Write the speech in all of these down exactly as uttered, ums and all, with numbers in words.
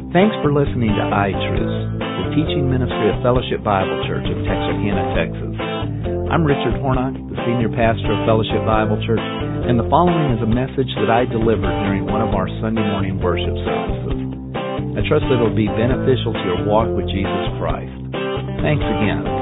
Thanks for listening to iTruths, the teaching ministry of Fellowship Bible Church of Texarkana, Texas. I'm Richard Hornock, the senior pastor of Fellowship Bible Church, and the following is a message that I delivered during one of our Sunday morning worship services. I trust that it will be beneficial to your walk with Jesus Christ. Thanks again.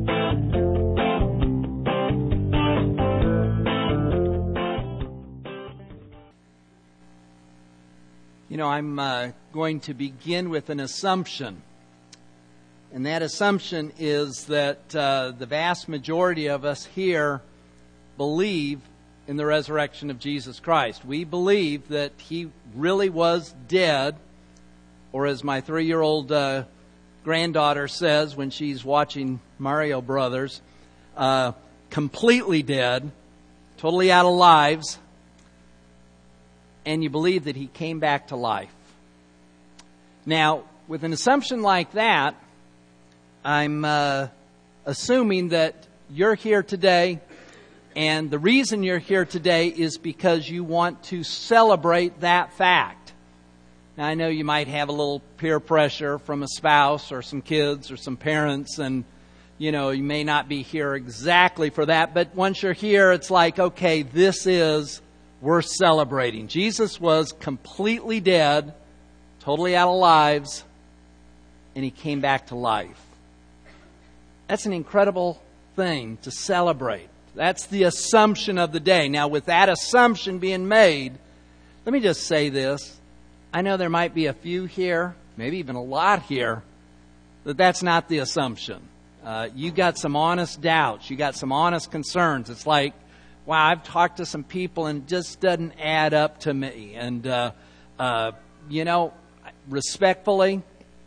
You know, I'm uh, going to begin with an assumption. And that assumption is that uh, the vast majority of us here believe in the resurrection of Jesus Christ. We believe that He really was dead, or as my three-year-old uh, granddaughter says when she's watching Mario Brothers, uh, completely dead, totally out of lives, and you believe that He came back to life. Now, with an assumption like that, I'm uh, assuming that you're here today, and the reason you're here today is because you want to celebrate that fact. Now, I know you might have a little peer pressure from a spouse or some kids or some parents, and, you know, you may not be here exactly for that, but once you're here, it's like, okay, this is worth celebrating. Jesus was completely dead, totally out of lives, and He came back to life. That's an incredible thing to celebrate. That's the assumption of the day. Now, with that assumption being made, let me just say this. I know there might be a few here, maybe even a lot here, that that's not the assumption. Uh, you got some honest doubts. You got some honest concerns. It's like, wow, I've talked to some people and it just doesn't add up to me. And, uh, uh, you know, respectfully,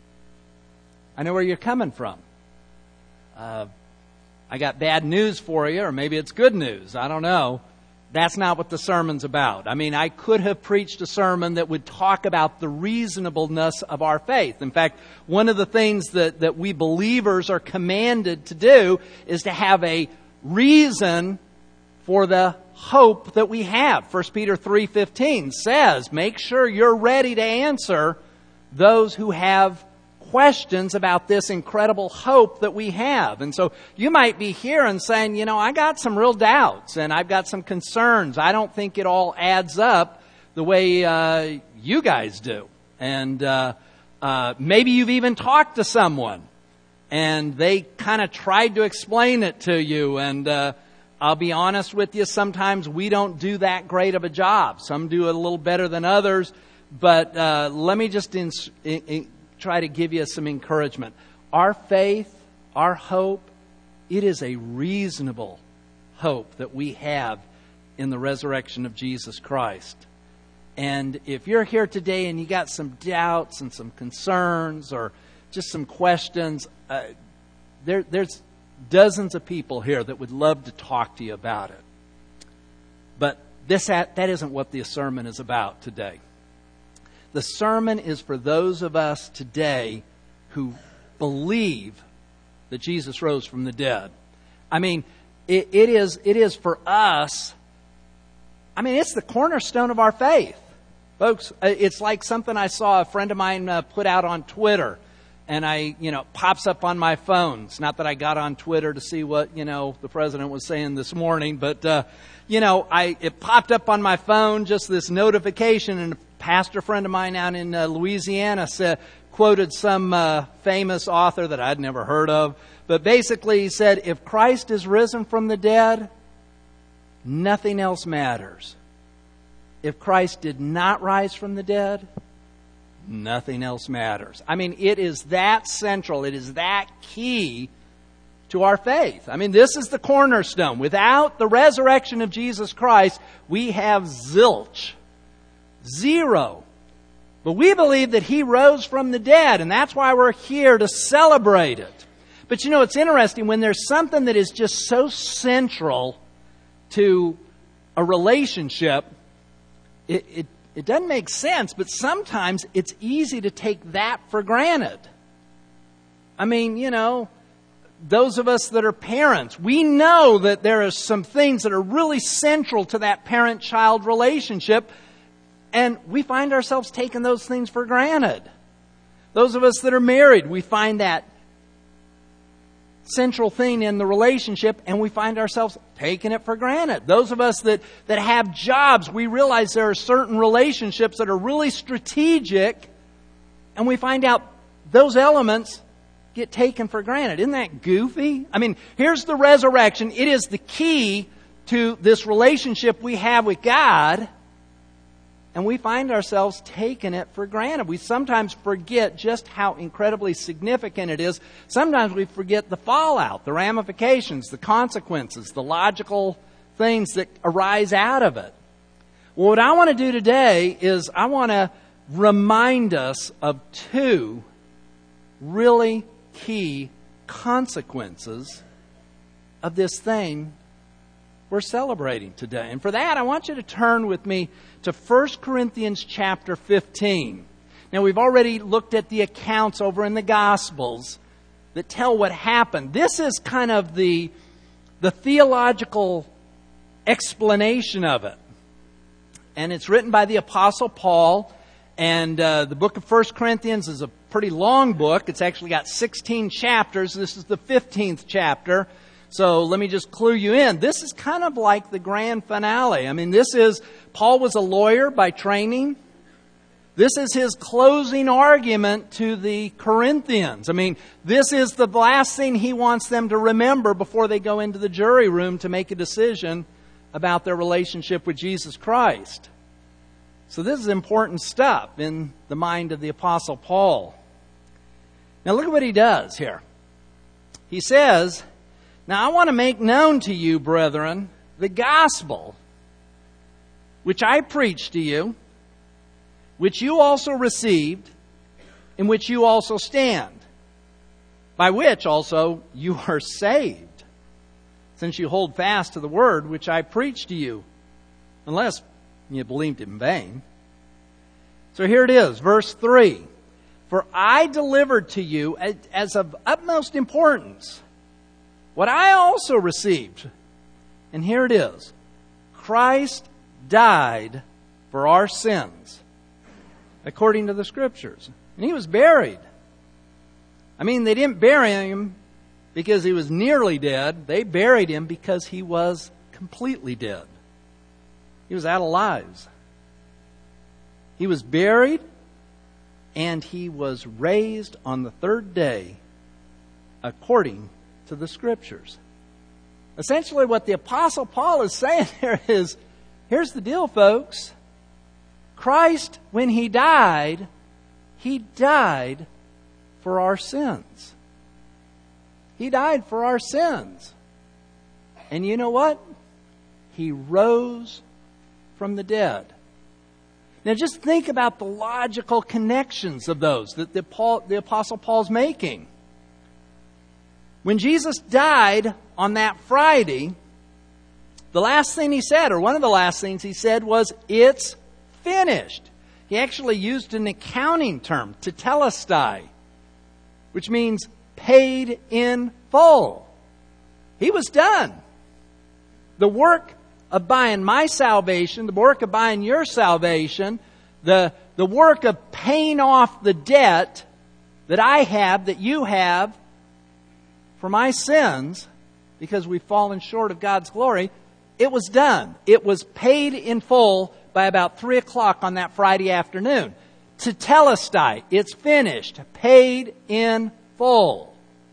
I know where you're coming from. Uh, I got bad news for you, or maybe it's good news. I don't know. That's not what the sermon's about. I mean, I could have preached a sermon that would talk about the reasonableness of our faith. In fact, one of the things that, that we believers are commanded to do is to have a reason for the hope that we have. First Peter three fifteen says, make sure you're ready to answer those who have questions about this incredible hope that we have. And so you might be here and saying, you know, I got some real doubts and I've got some concerns. I don't think it all adds up the way uh, you guys do. And uh, uh, maybe you've even talked to someone and they kind of tried to explain it to you, and uh, I'll be honest with you, sometimes we don't do that great of a job. Some do it a little better than others. But uh, let me just in, in, try to give you some encouragement. Our faith, our hope, it is a reasonable hope that we have in the resurrection of Jesus Christ. And if you're here today and you got some doubts and some concerns or just some questions, uh, there, there's dozens of people here that would love to talk to you about it. But this that isn't what the sermon is about today. The sermon is for those of us today who believe that Jesus rose from the dead. I mean, it, it is it is for us, I mean, it's the cornerstone of our faith. Folks, it's like something I saw a friend of mine uh, put out on Twitter. And I, you know, it pops up on my phone. It's not that I got on Twitter to see what, you know, the president was saying this morning. But, uh, you know, I it popped up on my phone, just this notification. And a pastor friend of mine out in uh, Louisiana said, quoted some uh, famous author that I'd never heard of. But basically he said, if Christ is risen from the dead, nothing else matters. If Christ did not rise from the dead, nothing else matters. I mean, it is that central. It is that key to our faith. I mean, this is the cornerstone. Without the resurrection of Jesus Christ, we have zilch. Zero. But we believe that He rose from the dead, and that's why we're here to celebrate it. But you know, it's interesting when there's something that is just so central to a relationship, it, it It doesn't make sense, but sometimes it's easy to take that for granted. I mean, you know, those of us that are parents, we know that there are some things that are really central to that parent-child relationship, and we find ourselves taking those things for granted. Those of us that are married, we find that central thing in the relationship and we find ourselves taking it for granted. Those of us that, that have jobs, we realize there are certain relationships that are really strategic and we find out those elements get taken for granted. Isn't that goofy? I mean, here's the resurrection. It is the key to this relationship we have with God, and we find ourselves taking it for granted. We sometimes forget just how incredibly significant it is. Sometimes we forget the fallout, the ramifications, the consequences, the logical things that arise out of it. Well, what I want to do today is I want to remind us of two really key consequences of this thing we're celebrating today. And for that, I want you to turn with me to First Corinthians chapter fifteen. Now, we've already looked at the accounts over in the Gospels that tell what happened. This is kind of the, the theological explanation of it. And it's written by the Apostle Paul. And uh, the book of First Corinthians is a pretty long book. It's actually got sixteen chapters. This is the fifteenth chapter. So let me just clue you in. This is kind of like the grand finale. I mean, this is, Paul was a lawyer by training. This is his closing argument to the Corinthians. I mean, this is the last thing he wants them to remember before they go into the jury room to make a decision about their relationship with Jesus Christ. So this is important stuff in the mind of the Apostle Paul. Now look at what he does here. He says, "Now I want to make known to you, brethren, the gospel which I preached to you, which you also received, in which you also stand, by which also you are saved, since you hold fast to the word which I preached to you, unless you believed in vain." So here it is, verse three. "For I delivered to you as of utmost importance what I also received." And here it is. "Christ died for our sins, according to the Scriptures. And he was buried." I mean, they didn't bury him because he was nearly dead. They buried him because he was completely dead. He was out of lives. He was buried, and he was raised on the third day, according to the Scriptures. Essentially, what the Apostle Paul is saying there is, here's the deal, folks. Christ, when he died, he died for our sins. He died for our sins. And you know what? He rose from the dead. Now just think about the logical connections of those that the, Paul, the Apostle Paul's making. When Jesus died on that Friday, the last thing he said, or one of the last things he said, was, "It's finished." He actually used an accounting term, tetelestai, which means paid in full. He was done. The work of buying my salvation, the work of buying your salvation, the, the work of paying off the debt that I have, that you have, for my sins, because we've fallen short of God's glory, it was done. It was paid in full by about three o'clock on that Friday afternoon. Tetelestai, it's finished, paid in full.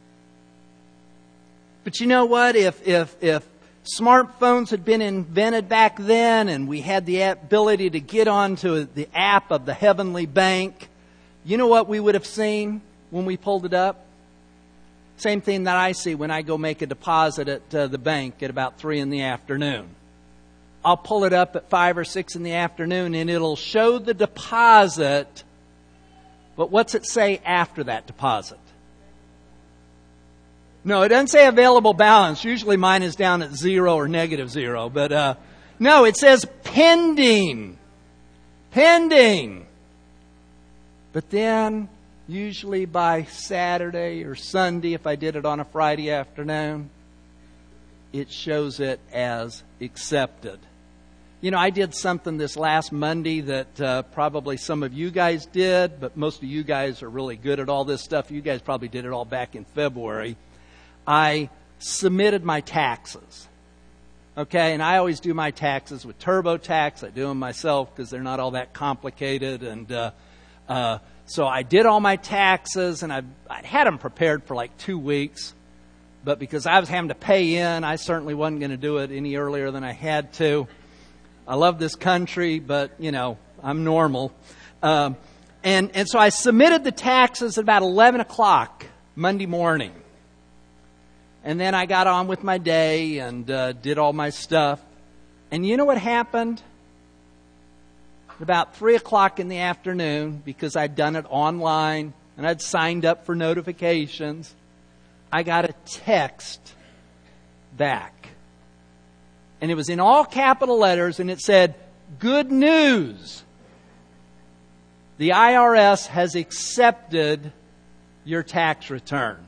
But you know what? If if if smartphones had been invented back then and we had the ability to get onto the app of the Heavenly Bank, you know what we would have seen when we pulled it up? Same thing that I see when I go make a deposit at uh, the bank at about three in the afternoon. I'll pull it up at five or six in the afternoon and it'll show the deposit, but what's it say after that deposit? No, it doesn't say available balance. Usually mine is down at zero or negative zero. But uh, no, it says pending. Pending. But then, usually by Saturday or Sunday, if I did it on a Friday afternoon, it shows it as accepted. You know, I did something this last Monday that uh, probably some of you guys did, but most of you guys are really good at all this stuff. You guys probably did it all back in February. I submitted my taxes. Okay, and I always do my taxes with TurboTax. I do them myself because they're not all that complicated. And uh, uh, so I did all my taxes, and I I'd had them prepared for like two weeks. But because I was having to pay in, I certainly wasn't going to do it any earlier than I had to. I love this country, but, you know, I'm normal. Um, and, and so I submitted the taxes at about eleven o'clock Monday morning. And then I got on with my day and uh, did all my stuff. And you know what happened? About three o'clock in the afternoon, because I'd done it online and I'd signed up for notifications, I got a text back. And it was in all capital letters, and it said, "Good news. The I R S has accepted your tax return."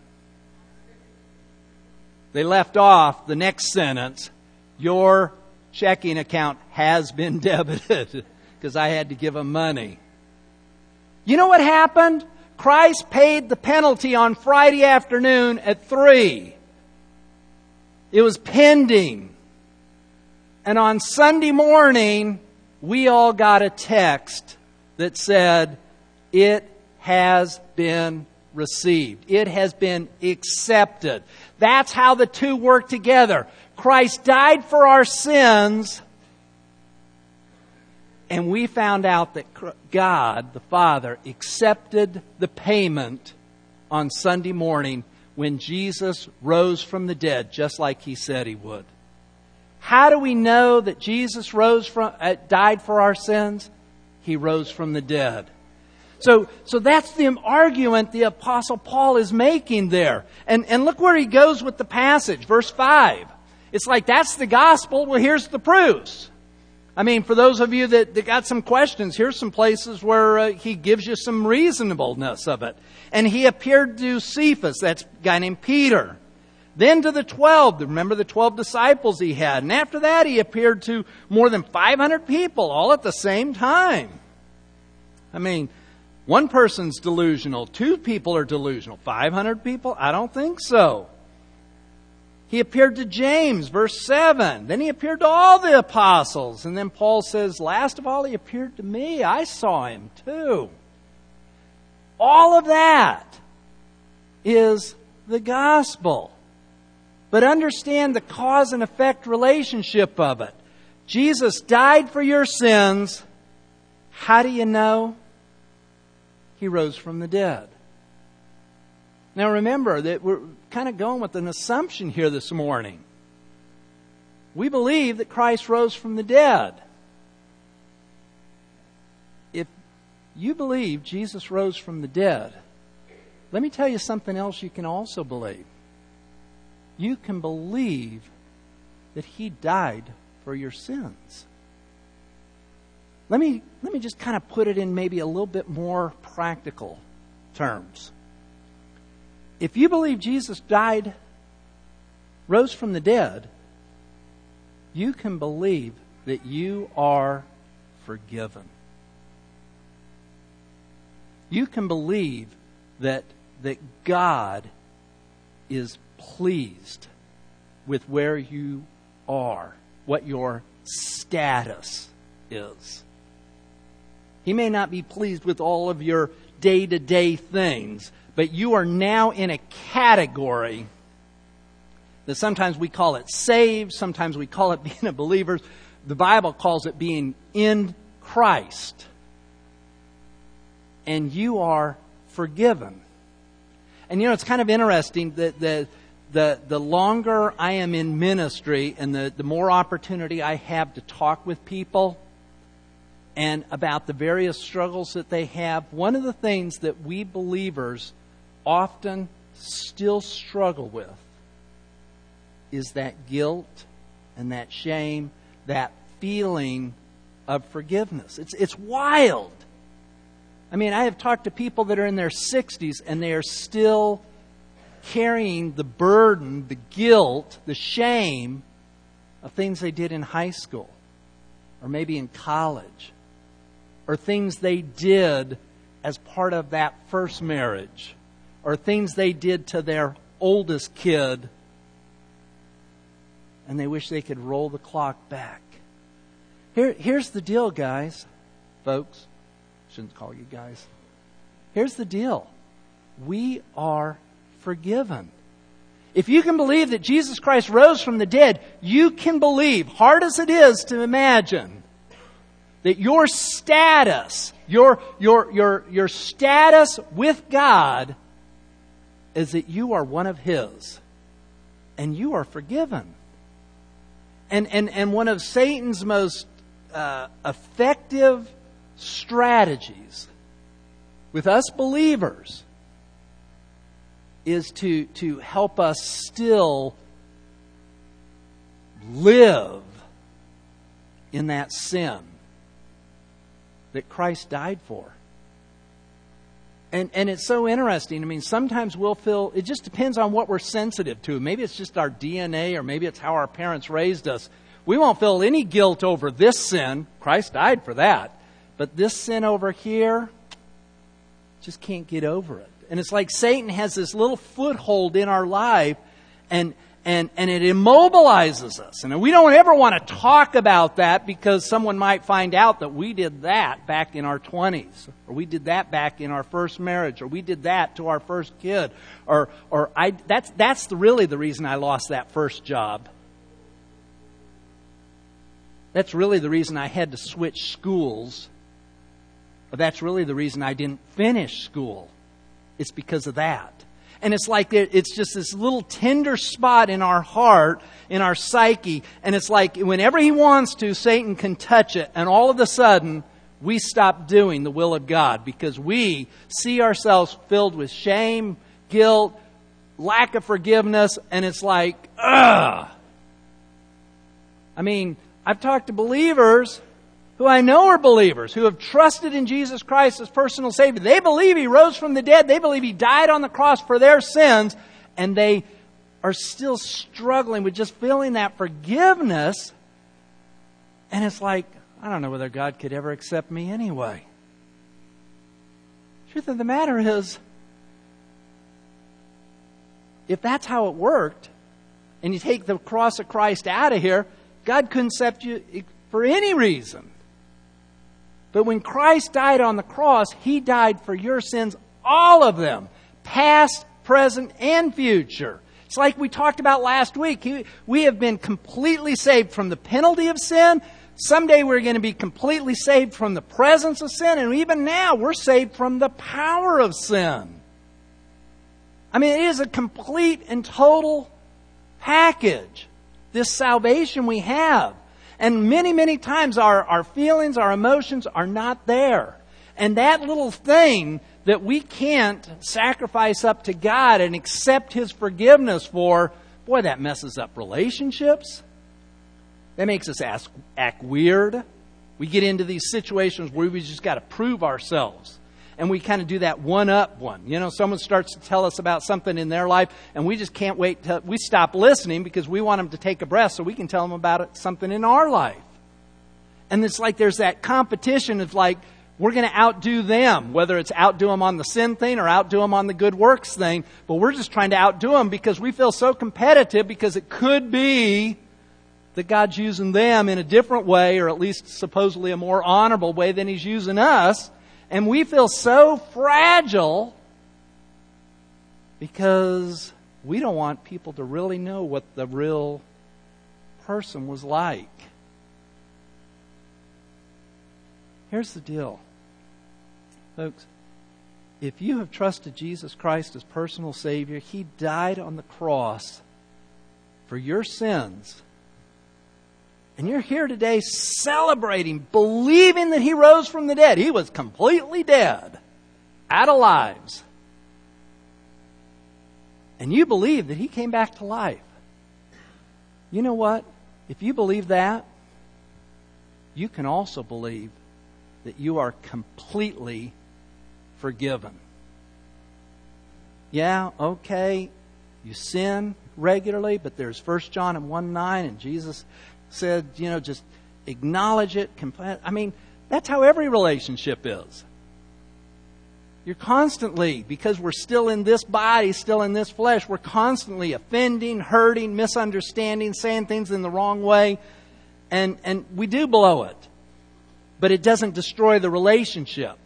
They left off the next sentence, "Your checking account has been debited," because I had to give them money. You know what happened? Christ paid the penalty on Friday afternoon at three. It was pending. And on Sunday morning, we all got a text that said, "It has been received. It has been accepted." That's how the two work together. Christ died for our sins, and we found out that God, the Father, accepted the payment on Sunday morning when Jesus rose from the dead, just like He said He would. How do we know that Jesus rose from, uh, died for our sins? He rose from the dead. So, so that's the argument the Apostle Paul is making there. And, and look where he goes with the passage, verse five. It's like, that's the gospel. Well, here's the proofs. I mean, for those of you that, that got some questions, here's some places where uh, he gives you some reasonableness of it. And he appeared to Cephas, that's a guy named Peter. Then to the twelve, remember the twelve disciples he had. And after that, he appeared to more than five hundred people all at the same time. I mean, one person's delusional, two people are delusional. five hundred people? I don't think so. He appeared to James, verse seven. Then he appeared to all the apostles. And then Paul says, last of all, he appeared to me. I saw him too. All of that is the gospel. But understand the cause and effect relationship of it. Jesus died for your sins. How do you know? He rose from the dead. Now remember that we're kind of going with an assumption here this morning. We believe that Christ rose from the dead. If you believe Jesus rose from the dead, let me tell you something else you can also believe. You can believe that He died for your sins. Let me, let me just kind of put it in maybe a little bit more practical terms. If you believe Jesus died, rose from the dead, you can believe that you are forgiven. You can believe that, that God is pleased with where you are, what your status is. He may not be pleased with all of your day-to-day things, but you are now in a category that sometimes we call it saved, sometimes we call it being a believer. The Bible calls it being in Christ. And you are forgiven. And you know, it's kind of interesting that the the the longer I am in ministry and the, the more opportunity I have to talk with people and about the various struggles that they have, one of the things that we believers often still struggle with is that guilt and that shame, that feeling of forgiveness. It's it's wild. I mean, I have talked to people that are in their sixties and they are still carrying the burden, the guilt, the shame of things they did in high school or maybe in college, or things they did as part of that first marriage, or things they did to their oldest kid, and they wish they could roll the clock back. Here, here's the deal, guys, folks. Shouldn't call you guys. Here's the deal. We are forgiven. If you can believe that Jesus Christ rose from the dead, you can believe, hard as it is to imagine, that your status, your, your, your, your status with God is that you are one of His. And you are forgiven. And, and, and one of Satan's most uh, effective strategies with us believers is to, to help us still live in that sin that Christ died for. And and it's so interesting. I mean, sometimes we'll feel, it just depends on what we're sensitive to. Maybe it's just our D N A, or maybe it's how our parents raised us. We won't feel any guilt over this sin. Christ died for that. But this sin over here, just can't get over it. And it's like Satan has this little foothold in our life, and and and it immobilizes us. And we don't ever want to talk about that, because someone might find out that we did that back in our twenties, or we did that back in our first marriage, or we did that to our first kid, or or I that's that's the, really the reason I lost that first job. That's really the reason I had to switch schools. Or that's really the reason I didn't finish school. It's because of that. And it's like it's just this little tender spot in our heart, in our psyche. And it's like whenever he wants to, Satan can touch it. And all of a sudden, we stop doing the will of God, because we see ourselves filled with shame, guilt, lack of forgiveness. And it's like, ugh. I mean, I've talked to believers who I know are believers, who have trusted in Jesus Christ as personal Savior. They believe He rose from the dead. They believe He died on the cross for their sins. And they are still struggling with just feeling that forgiveness. And it's like, I don't know whether God could ever accept me anyway. Truth of the matter is, if that's how it worked, and you take the cross of Christ out of here, God couldn't accept you for any reason. But when Christ died on the cross, He died for your sins, all of them, past, present, and future. It's like we talked about last week. He, we have been completely saved from the penalty of sin. Someday we're going to be completely saved from the presence of sin. And even now, we're saved from the power of sin. I mean, it is a complete and total package, this salvation we have. And many, many times our, our feelings, our emotions are not there. And that little thing that we can't sacrifice up to God and accept His forgiveness for, boy, that messes up relationships. That makes us ask, act weird. We get into these situations where we just got to prove ourselves. And we kind of do that one-up one. You know, someone starts to tell us about something in their life, and we just can't wait till we stop listening, because we want them to take a breath so we can tell them about it, something in our life. And it's like there's that competition of like, we're going to outdo them, whether it's outdo them on the sin thing or outdo them on the good works thing. But we're just trying to outdo them because we feel so competitive, because it could be that God's using them in a different way, or at least supposedly a more honorable way than He's using us. And we feel so fragile because we don't want people to really know what the real person was like. Here's the deal, folks. If you have trusted Jesus Christ as personal Savior, He died on the cross for your sins. And you're here today celebrating, believing that He rose from the dead. He was completely dead, out of lives. And you believe that He came back to life. You know what? If you believe that, you can also believe that you are completely forgiven. Yeah, okay, you sin regularly, but there's First John one nine, and Jesus said, you know, just acknowledge it, confess. I mean, that's how every relationship is. You're constantly, because we're still in this body, still in this flesh, we're constantly offending, hurting, misunderstanding, saying things in the wrong way. And, and we do blow it. But it doesn't destroy the relationship.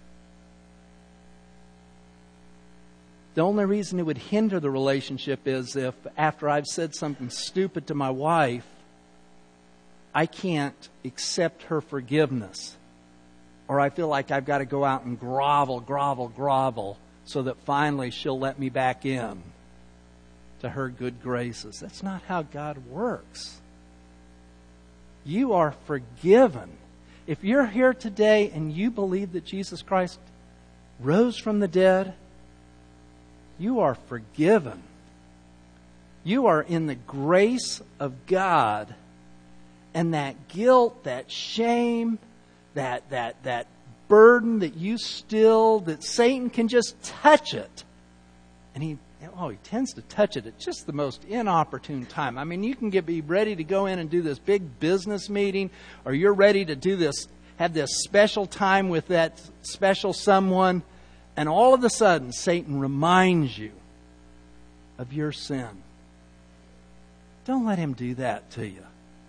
The only reason it would hinder the relationship is if after I've said something stupid to my wife, I can't accept her forgiveness. Or I feel like I've got to go out and grovel, grovel, grovel so that finally she'll let me back in to her good graces. That's not how God works. You are forgiven. If you're here today and you believe that Jesus Christ rose from the dead, you are forgiven. You are in the grace of God, and that guilt, that shame, that that that burden that you still, that Satan can just touch it. And he oh he tends to touch it at just the most inopportune time. I mean, you can get be ready to go in and do this big business meeting, or you're ready to do this, have this special time with that special someone, and all of a sudden Satan reminds you of your sin. Don't let him do that to you.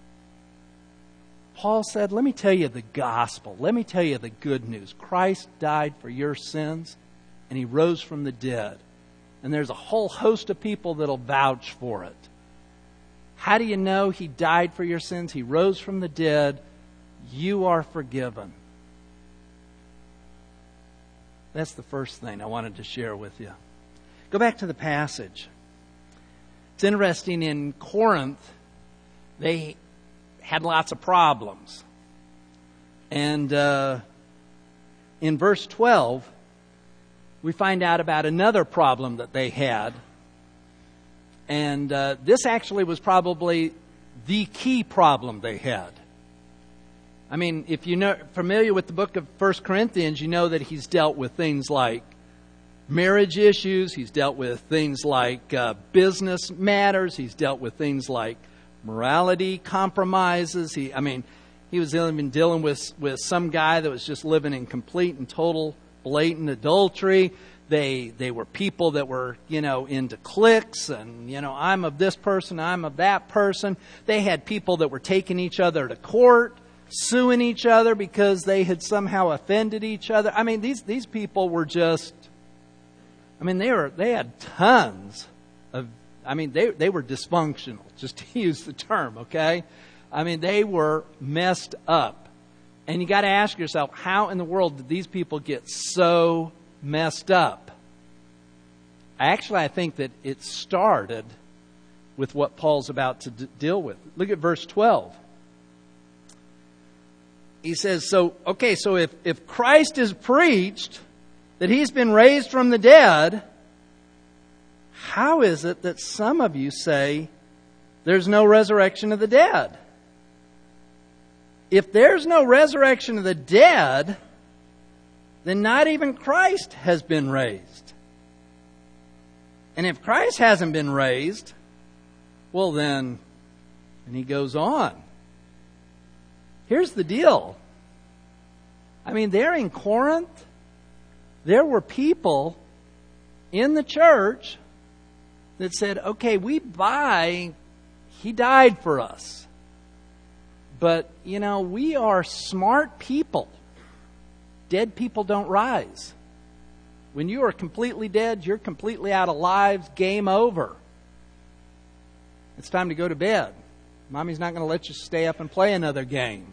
Paul said, let me tell you the gospel. Let me tell you the good news. Christ died for your sins, and he rose from the dead. And there's a whole host of people that'll vouch for it. How do you know he died for your sins? He rose from the dead. You are forgiven. That's the first thing I wanted to share with you. Go back to the passage. It's interesting, in Corinth, they had lots of problems. And uh, in verse twelve, we find out about another problem that they had. And uh, this actually was probably the key problem they had. I mean, if you're know, familiar with the book of First Corinthians, you know that he's dealt with things like marriage issues. He's dealt with things like uh, business matters. He's dealt with things like morality compromises. He, I mean, he was even dealing with, with some guy that was just living in complete and total blatant adultery. They they were people that were, you know, into cliques, and, you know, I'm of this person, I'm of that person. They had people that were taking each other to court, suing each other because they had somehow offended each other. I mean, these these people were just, I mean, they were they had tons of, I mean, they they were dysfunctional, just to use the term, okay? I mean, they were messed up. And you got to ask yourself, how in the world did these people get so messed up? Actually, I think that it started with what Paul's about to d- deal with. Look at verse twelve. He says, so, okay, so if, if Christ is preached that he's been raised from the dead, how is it that some of you say there's no resurrection of the dead? If there's no resurrection of the dead, then not even Christ has been raised. And if Christ hasn't been raised, well then, and he goes on. Here's the deal. I mean, there in Corinth, there were people in the church that said, okay, we buy, he died for us. But, you know, we are smart people. Dead people don't rise. When you are completely dead, you're completely out of lives, game over. It's time to go to bed. Mommy's not going to let you stay up and play another game.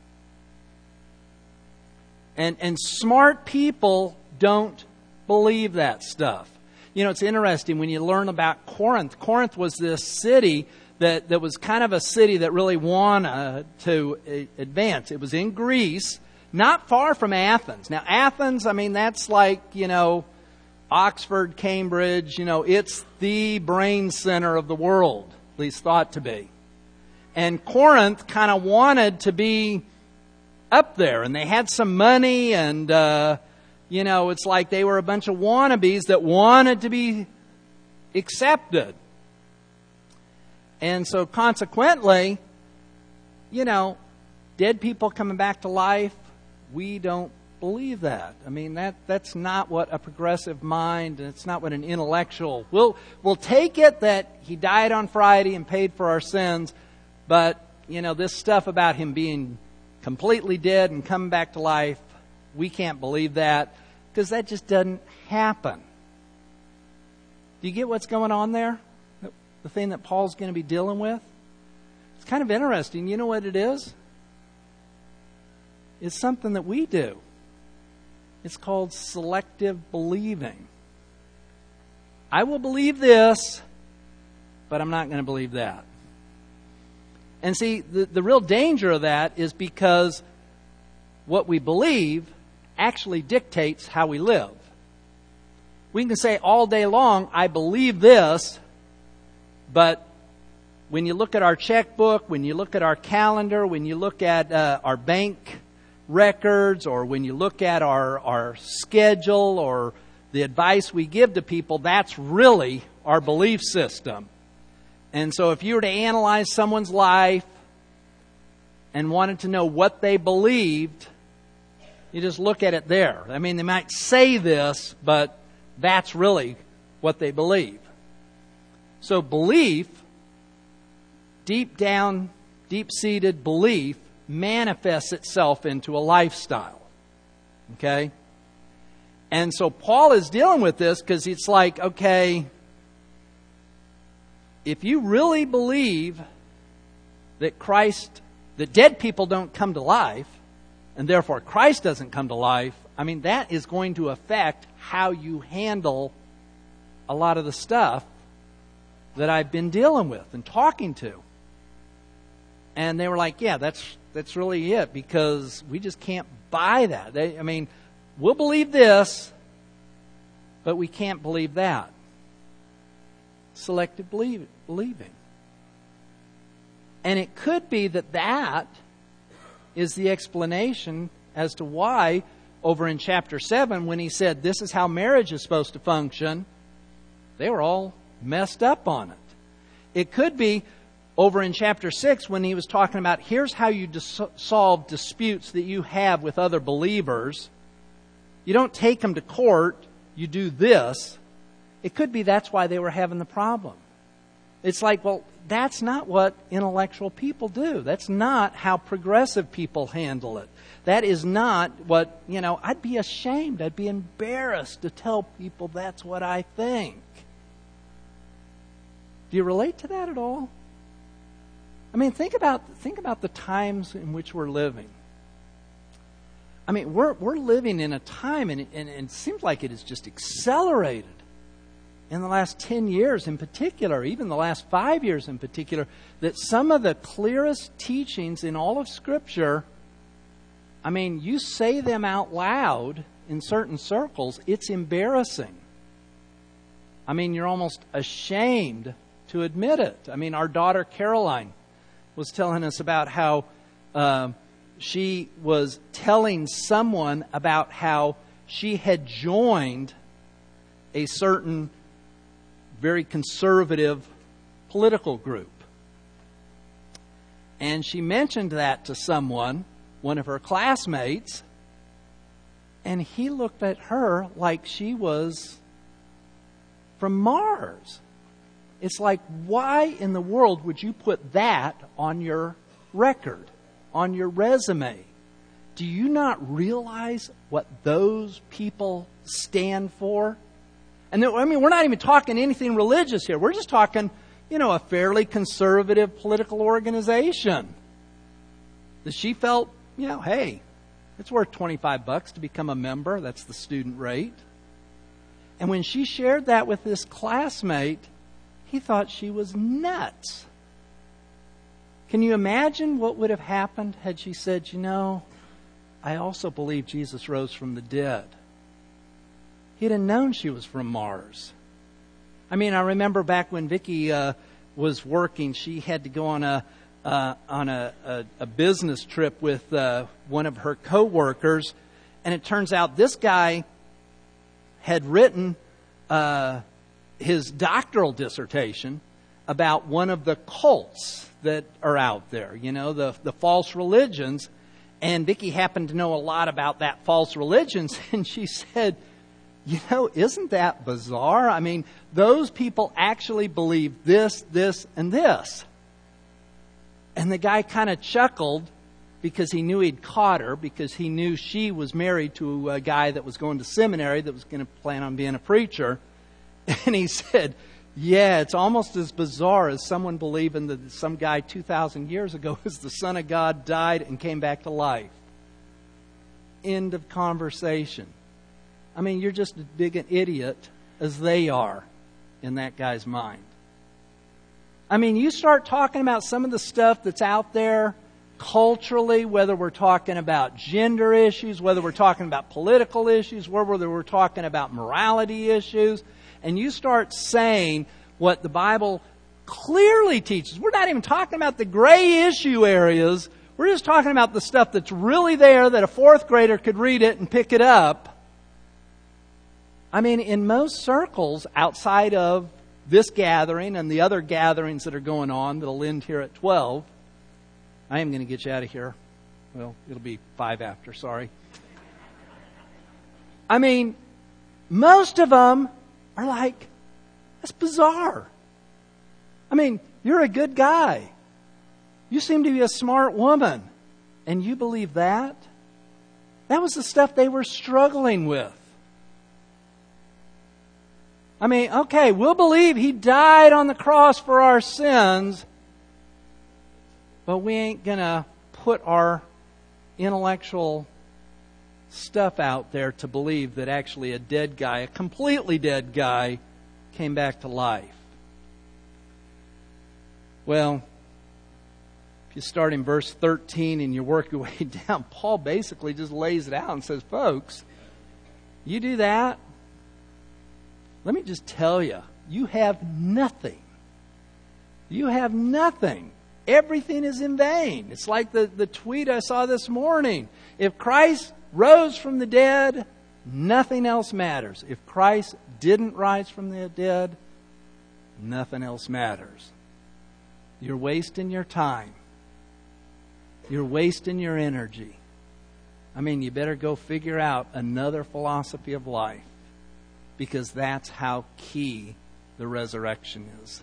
And and smart people don't believe that stuff. You know, it's interesting when you learn about Corinth. Corinth was this city that, that was kind of a city that really wanted to advance. It was in Greece, not far from Athens. Now, Athens, I mean, that's like, you know, Oxford, Cambridge. You know, it's the brain center of the world, at least thought to be. And Corinth kind of wanted to be up there, and they had some money, and uh, you know, it's like they were a bunch of wannabes that wanted to be accepted. And so consequently, you know, dead people coming back to life, we don't believe that. I mean, that that's not what a progressive mind, and it's not what an intellectual... We'll, we'll take it that he died on Friday and paid for our sins, but, you know, this stuff about him being completely dead and coming back to life, we can't believe that, because that just doesn't happen. Do you get what's going on there? The thing that Paul's going to be dealing with? It's kind of interesting. You know what it is? It's something that we do. It's called selective believing. I will believe this, but I'm not going to believe that. And see, the, the real danger of that is because what we believe actually dictates how we live. We can say all day long, I believe this, but when you look at our checkbook, when you look at our calendar, when you look at uh, our bank records, or when you look at our, our schedule or the advice we give to people, that's really our belief system. And so if you were to analyze someone's life and wanted to know what they believed, you just look at it there. I mean, they might say this, but that's really what they believe. So belief, deep down, deep-seated belief, manifests itself into a lifestyle. Okay? And so Paul is dealing with this because it's like, okay, if you really believe that Christ, that dead people don't come to life, and therefore Christ doesn't come to life, I mean, that is going to affect how you handle a lot of the stuff that I've been dealing with and talking to. And they were like, yeah, that's that's really it, because we just can't buy that. They, I mean, we'll believe this, but we can't believe that. Selective believe, believing. And it could be that that is the explanation as to why over in chapter seven, when he said this is how marriage is supposed to function, they were all messed up on it. It could be over in chapter six, when he was talking about here's how you dis- solve disputes that you have with other believers. You don't take them to court. You do this. It could be that's why they were having the problem. It's like, well, that's not what intellectual people do. That's not how progressive people handle it. That is not what, you know, I'd be ashamed. I'd be embarrassed to tell people that's what I think. Do you relate to that at all? I mean, think about think about the times in which we're living. I mean, we're we're living in a time, and, and, and it seems like it has just accelerated in the last ten years in particular, even the last five years in particular, that some of the clearest teachings in all of Scripture, I mean, you say them out loud in certain circles, it's embarrassing. I mean, you're almost ashamed to admit it. I mean, our daughter Caroline was telling us about how uh, she was telling someone about how she had joined a certain very conservative political group. And she mentioned that to someone, one of her classmates, and he looked at her like she was from Mars. It's like, why in the world would you put that on your record, on your resume? Do you not realize what those people stand for? And then, I mean, we're not even talking anything religious here. We're just talking, you know, a fairly conservative political organization. That she felt, you know, hey, it's worth twenty-five bucks to become a member. That's the student rate. And when she shared that with this classmate, he thought she was nuts. Can you imagine what would have happened had she said, you know, I also believe Jesus rose from the dead? He'd have known she was from Mars. I mean, I remember back when Vicki uh, was working, she had to go on a uh, on a, a, a business trip with uh, one of her coworkers, and it turns out this guy had written Uh, his doctoral dissertation about one of the cults that are out there, you know, the, the false religions. And Vicki happened to know a lot about that false religions. And she said, you know, isn't that bizarre? I mean, those people actually believe this, this, and this. And the guy kind of chuckled because he knew he'd caught her, because he knew she was married to a guy that was going to seminary that was going to plan on being a preacher. And he said, yeah, it's almost as bizarre as someone believing that some guy two thousand years ago was the Son of God, died, and came back to life. End of conversation. I mean, you're just as big an idiot as they are in that guy's mind. I mean, you start talking about some of the stuff that's out there culturally, whether we're talking about gender issues, whether we're talking about political issues, whether we're talking about morality issues, and you start saying what the Bible clearly teaches. We're not even talking about the gray issue areas. We're just talking about the stuff that's really there that a fourth grader could read it and pick it up. I mean, in most circles outside of this gathering and the other gatherings that are going on that'll end here at twelve, I am going to get you out of here. Well, it'll be five after, sorry. I mean, most of them are like, that's bizarre. I mean, you're a good guy. You seem to be a smart woman. And you believe that? That was the stuff they were struggling with. I mean, okay, we'll believe He died on the cross for our sins, but we ain't going to put our intellectual stuff out there to believe that actually a dead guy, a completely dead guy, came back to life. Well, if you start in verse thirteen and you work your way down, Paul basically just lays it out and says, folks, you do that, let me just tell you, you have nothing. You have nothing. Everything is in vain. It's like the, the tweet I saw this morning. If Christ rose from the dead, nothing else matters. If Christ didn't rise from the dead, nothing else matters. You're wasting your time. You're wasting your energy. I mean, you better go figure out another philosophy of life, because that's how key the resurrection is.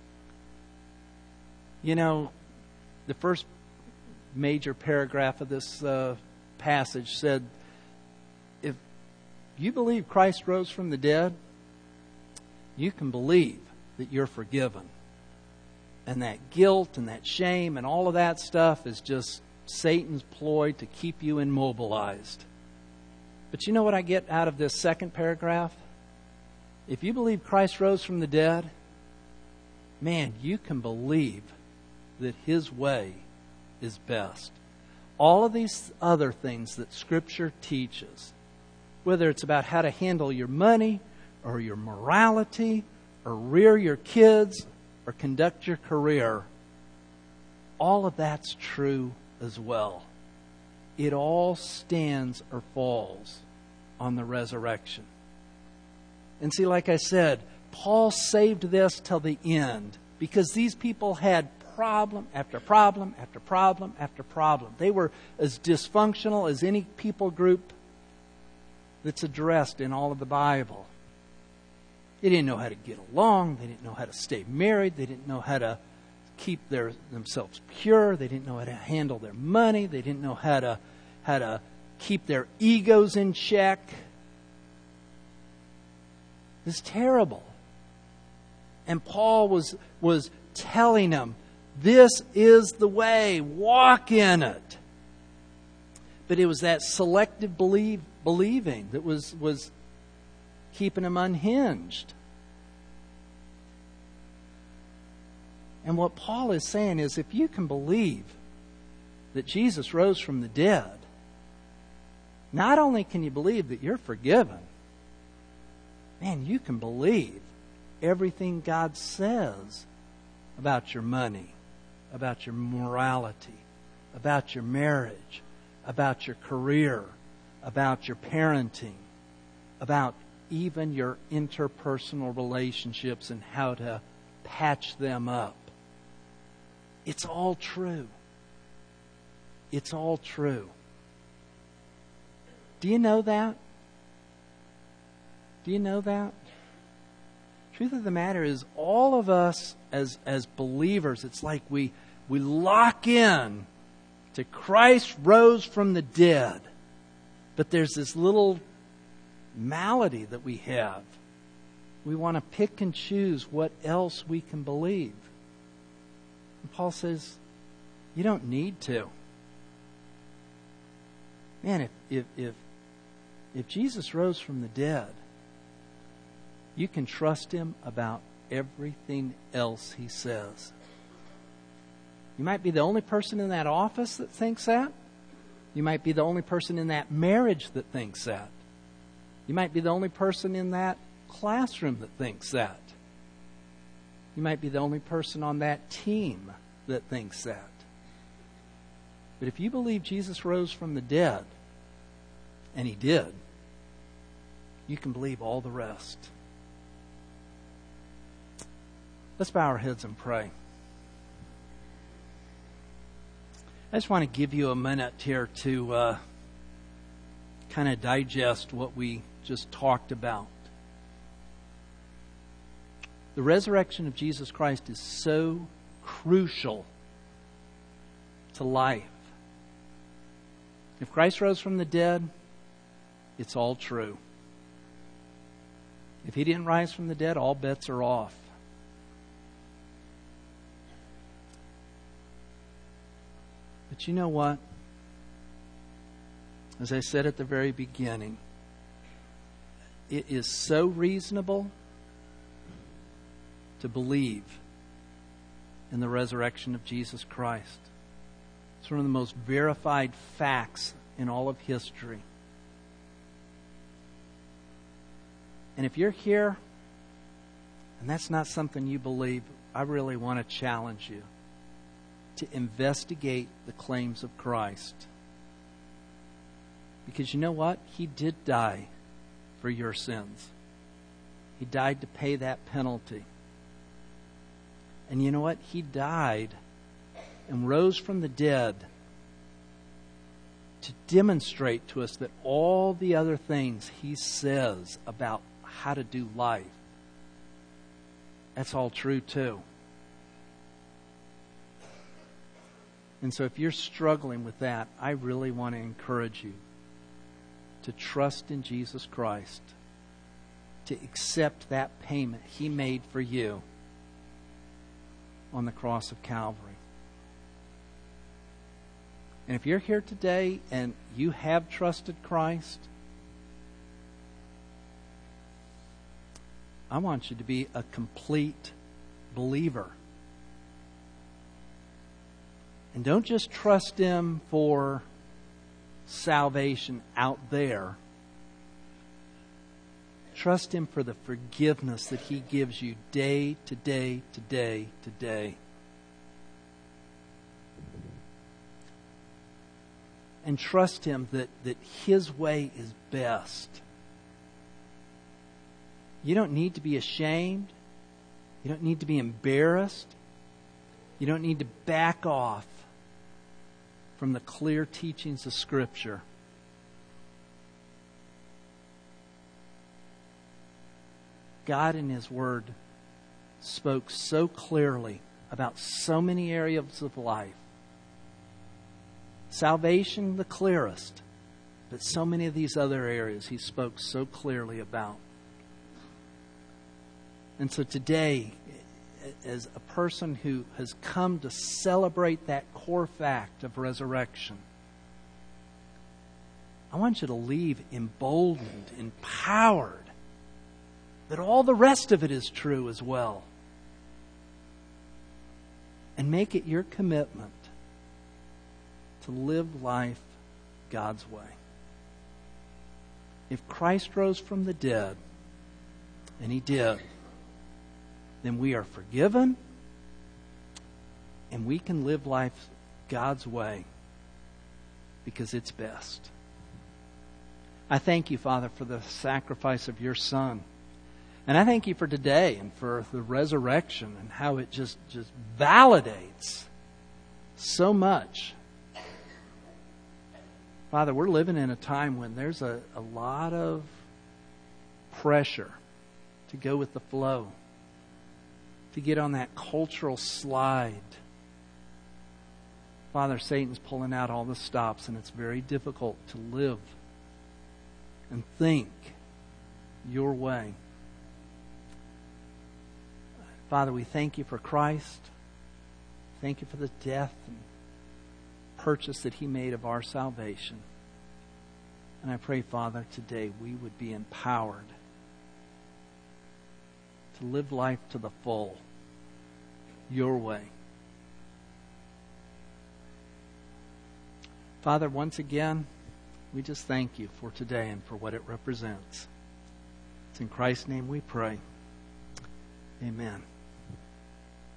You know, the first major paragraph of this uh, passage said, if you believe Christ rose from the dead, you can believe that you're forgiven. And that guilt and that shame and all of that stuff is just Satan's ploy to keep you immobilized. But you know what I get out of this second paragraph? If you believe Christ rose from the dead, man, you can believe that His way is best. All of these other things that Scripture teaches, whether it's about how to handle your money or your morality or rear your kids or conduct your career, all of that's true as well. It all stands or falls on the resurrection. And see, like I said, Paul saved this till the end because these people had problem after problem after problem after problem. They were as dysfunctional as any people group that's addressed in all of the Bible. They didn't know how to get along. They didn't know how to stay married. They didn't know how to keep their themselves pure. They didn't know how to handle their money. They didn't know how to how to keep their egos in check. It's terrible. And Paul was was telling them, this is the way. Walk in it. But it was that selective believe, believing that was, was keeping them unhinged. And what Paul is saying is, if you can believe that Jesus rose from the dead, not only can you believe that you're forgiven, man, you can believe everything God says about your money, about your morality, about your marriage, about your career, about your parenting, about even your interpersonal relationships and how to patch them up. It's all true. It's all true. Do you know that? Do you know that? Truth of the matter is, all of us as as believers, it's like we we lock in to Christ rose from the dead. But there's this little malady that we have. We want to pick and choose what else we can believe. And Paul says, you don't need to. Man, if if if, if Jesus rose from the dead, you can trust Him about everything else He says. You might be the only person in that office that thinks that. You might be the only person in that marriage that thinks that. You might be the only person in that classroom that thinks that. You might be the only person on that team that thinks that. But if you believe Jesus rose from the dead, and He did, you can believe all the rest. Let's bow our heads and pray. I just want to give you a minute here to uh, kind of digest what we just talked about. The resurrection of Jesus Christ is so crucial to life. If Christ rose from the dead, it's all true. If He didn't rise from the dead, all bets are off. But you know what? As I said at the very beginning, it is so reasonable to believe in the resurrection of Jesus Christ. It's one of the most verified facts in all of history. And if you're here and that's not something you believe, I really want to challenge you to investigate the claims of Christ. Because you know what? He did die for your sins. He died to pay that penalty. And you know what? He died and rose from the dead to demonstrate to us that all the other things He says about how to do life, that's all true too. And so if you're struggling with that, I really want to encourage you to trust in Jesus Christ, to accept that payment He made for you on the cross of Calvary. And if you're here today and you have trusted Christ, I want you to be a complete believer. And don't just trust Him for salvation out there. Trust Him for the forgiveness that He gives you day to day to day to day. And trust Him that, that His way is best. You don't need to be ashamed. You don't need to be embarrassed. You don't need to back off from the clear teachings of Scripture. God in His Word spoke so clearly about so many areas of life. Salvation, the clearest, but so many of these other areas He spoke so clearly about. And so today, as a person who has come to celebrate that core fact of resurrection, I want you to leave emboldened, empowered, that all the rest of it is true as well. And make it your commitment to live life God's way. If Christ rose from the dead, and He did, then we are forgiven and we can live life God's way because it's best. I thank You, Father, for the sacrifice of Your Son. And I thank you for today and for the resurrection and how it just, just validates so much. Father, we're living in a time when there's a, a lot of pressure to go with the flow, to get on that cultural slide. Father, Satan's pulling out all the stops, and it's very difficult to live and think your way. Father, we thank you for Christ. Thank you for the death and purchase that He made of our salvation. And I pray, Father, today we would be empowered to live life to the full, your way. Father, once again, we just thank you for today and for what it represents. It's in Christ's name we pray. Amen.